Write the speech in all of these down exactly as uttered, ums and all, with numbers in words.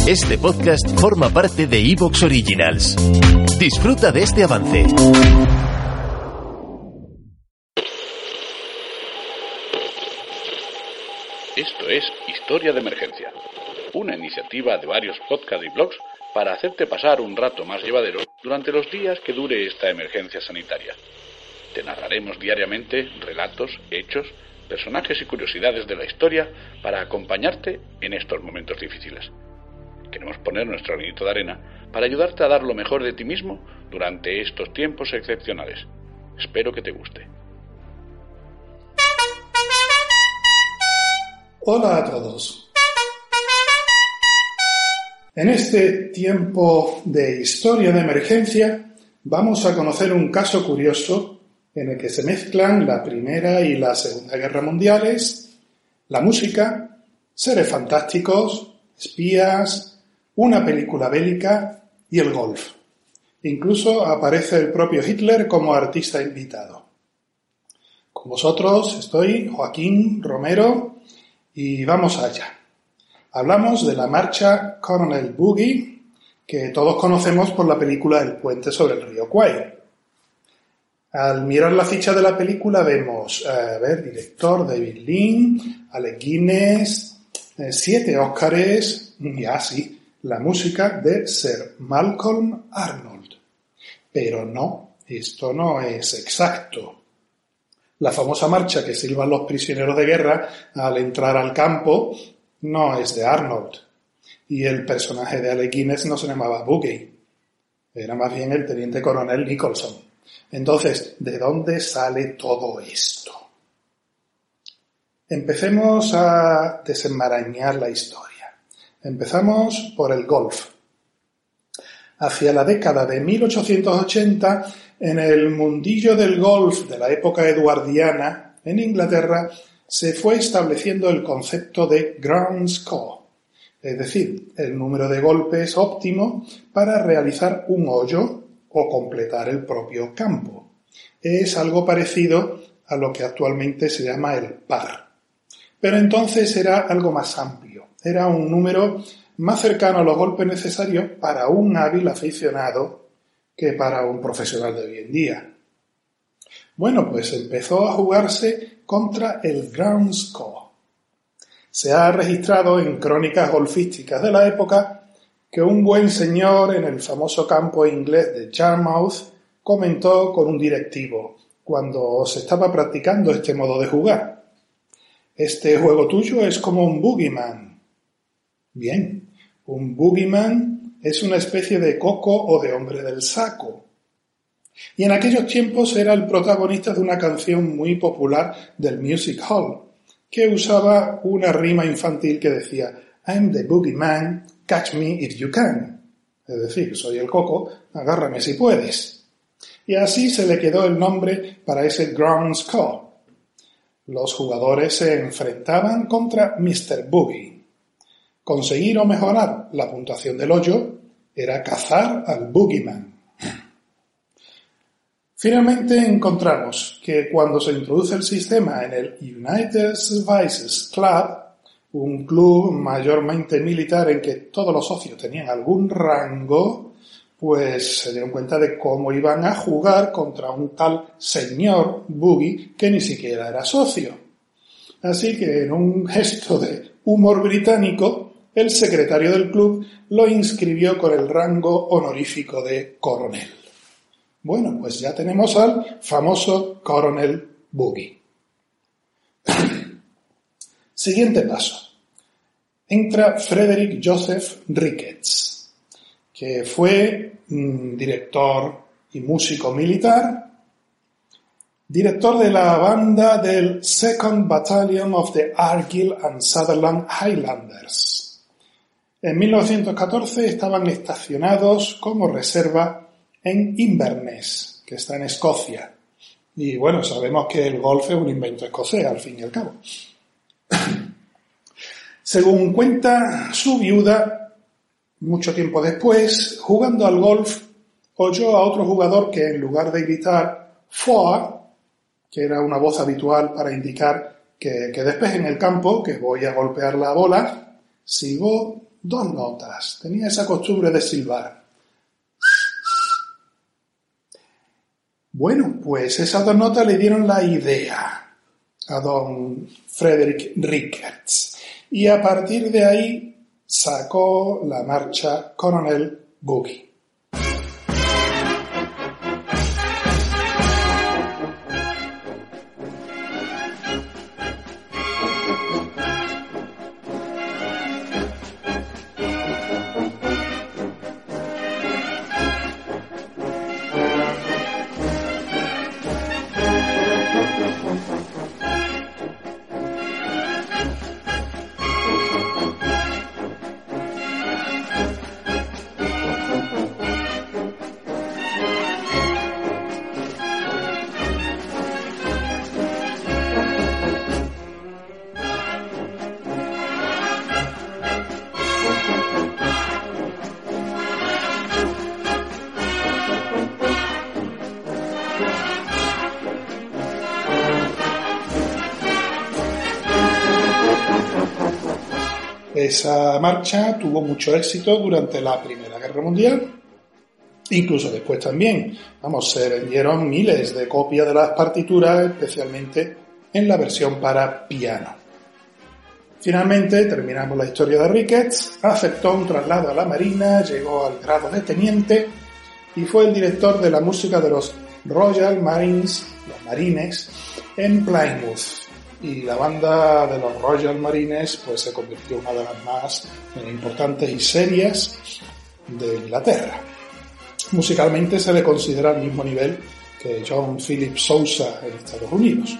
Este podcast forma parte de iVoox Originals. Disfruta de este avance. Esto es Historia de Emergencia, una iniciativa de varios podcasts y blogs para hacerte pasar un rato más llevadero durante los días que dure esta emergencia sanitaria. Te narraremos diariamente relatos, hechos, personajes y curiosidades de la historia para acompañarte en estos momentos difíciles. Queremos poner nuestro granito de arena para ayudarte a dar lo mejor de ti mismo durante estos tiempos excepcionales. Espero que te guste. Hola a todos. En este tiempo de historia de emergencia vamos a conocer un caso curioso en el que se mezclan la Primera y la Segunda Guerra Mundiales, la música, seres fantásticos, espías, una película bélica y el golf. Incluso aparece el propio Hitler como artista invitado. Con vosotros estoy Joaquín Romero y vamos allá. Hablamos de la marcha Coronel Boogie, que todos conocemos por la película El puente sobre el río Kwai. Al mirar la ficha de la película vemos, a ver, director David Lean, Alec Guinness, eh, siete Óscares y así, la música de Sir Malcolm Arnold. Pero no, esto no es exacto. La famosa marcha que silban los prisioneros de guerra al entrar al campo no es de Arnold. Y el personaje de Alec Guinness no se llamaba Boogie. Era más bien el teniente coronel Nicholson. Entonces, ¿de dónde sale todo esto? Empecemos a desenmarañar la historia. Empezamos por el golf. Hacia la década de mil ochocientos ochenta, en el mundillo del golf de la época eduardiana, en Inglaterra, se fue estableciendo el concepto de ground score, es decir, el número de golpes óptimo para realizar un hoyo o completar el propio campo. Es algo parecido a lo que actualmente se llama el par. Pero entonces era algo más amplio. Era un número más cercano a los golpes necesarios para un hábil aficionado que para un profesional de hoy en día. Bueno, pues empezó a jugarse contra el ground score. Se ha registrado en crónicas golfísticas de la época que un buen señor en el famoso campo inglés de Yarmouth comentó con un directivo cuando se estaba practicando este modo de jugar: este juego tuyo es como un boogeyman. Bien, un boogeyman es una especie de coco o de hombre del saco. Y en aquellos tiempos era el protagonista de una canción muy popular del Music Hall, que usaba una rima infantil que decía I'm the boogeyman, catch me if you can. Es decir, soy el coco, agárrame si puedes. Y así se le quedó el nombre para ese ground score. Los jugadores se enfrentaban contra mister Boogie. Conseguir o mejorar la puntuación del hoyo era cazar al boogeyman. Finalmente encontramos que cuando se introduce el sistema en el United Services Club, un club mayormente militar en que todos los socios tenían algún rango, pues se dieron cuenta de cómo iban a jugar contra un tal señor Boogie que ni siquiera era socio. Así que en un gesto de humor británico, el secretario del club lo inscribió con el rango honorífico de coronel. Bueno, pues ya tenemos al famoso Coronel Boogie. Siguiente paso. Entra Frederick Joseph Ricketts, que fue mmm, director y músico militar, director de la banda del Second Battalion of the Argyll and Sutherland Highlanders. En mil novecientos catorce estaban estacionados como reserva en Inverness, que está en Escocia. Y bueno, sabemos que el golf es un invento escocés, al fin y al cabo. Según cuenta su viuda, mucho tiempo después, jugando al golf, oyó a otro jugador que en lugar de gritar "four", que era una voz habitual para indicar que, que despejen el campo, que voy a golpear la bola, silbó dos notas. Tenía esa costumbre de silbar. Bueno, pues esas dos notas le dieron la idea a don Frederick Ricketts. Y a partir de ahí sacó la marcha Colonel Boogie. Esa marcha tuvo mucho éxito durante la Primera Guerra Mundial, incluso después también. Vamos, se vendieron miles de copias de las partituras, especialmente en la versión para piano. Finalmente terminamos la historia de Ricketts, aceptó un traslado a la Marina, llegó al grado de teniente y fue el director de la música de los Royal Marines, los Marines, en Plymouth. Y la banda de los Royal Marines pues se convirtió en una de las más importantes y serias de Inglaterra. Musicalmente se le considera al mismo nivel que John Philip Sousa en Estados Unidos.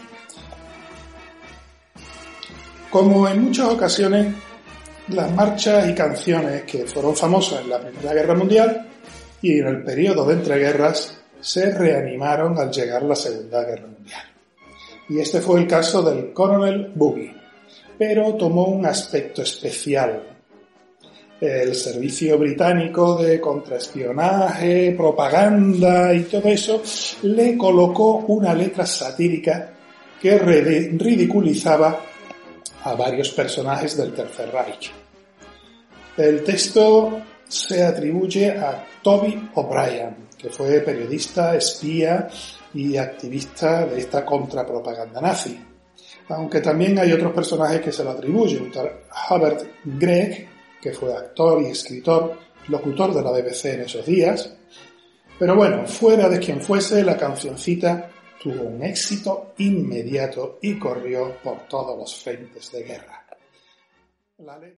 Como en muchas ocasiones, las marchas y canciones que fueron famosas en la Primera Guerra Mundial y en el periodo de entreguerras se reanimaron al llegar la Segunda Guerra Mundial. Y este fue el caso del Colonel Boogie, pero tomó un aspecto especial. El servicio británico de contraespionaje, propaganda y todo eso le colocó una letra satírica que ridiculizaba a varios personajes del Tercer Reich. El texto se atribuye a Toby O'Brien, que fue periodista, espía y activista de esta contrapropaganda nazi. Aunque también hay otros personajes que se lo atribuyen. Hubert Gregg, que fue actor y escritor, locutor de la B B C en esos días. Pero bueno, fuera de quien fuese, la cancioncita tuvo un éxito inmediato y corrió por todos los frentes de guerra. La ley...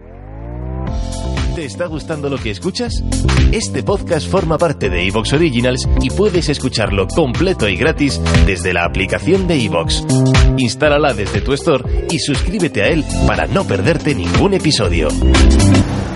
¿Te está gustando lo que escuchas? Este podcast forma parte de iVoox Originals y puedes escucharlo completo y gratis desde la aplicación de iVoox. Instálala desde tu store y suscríbete a él para no perderte ningún episodio.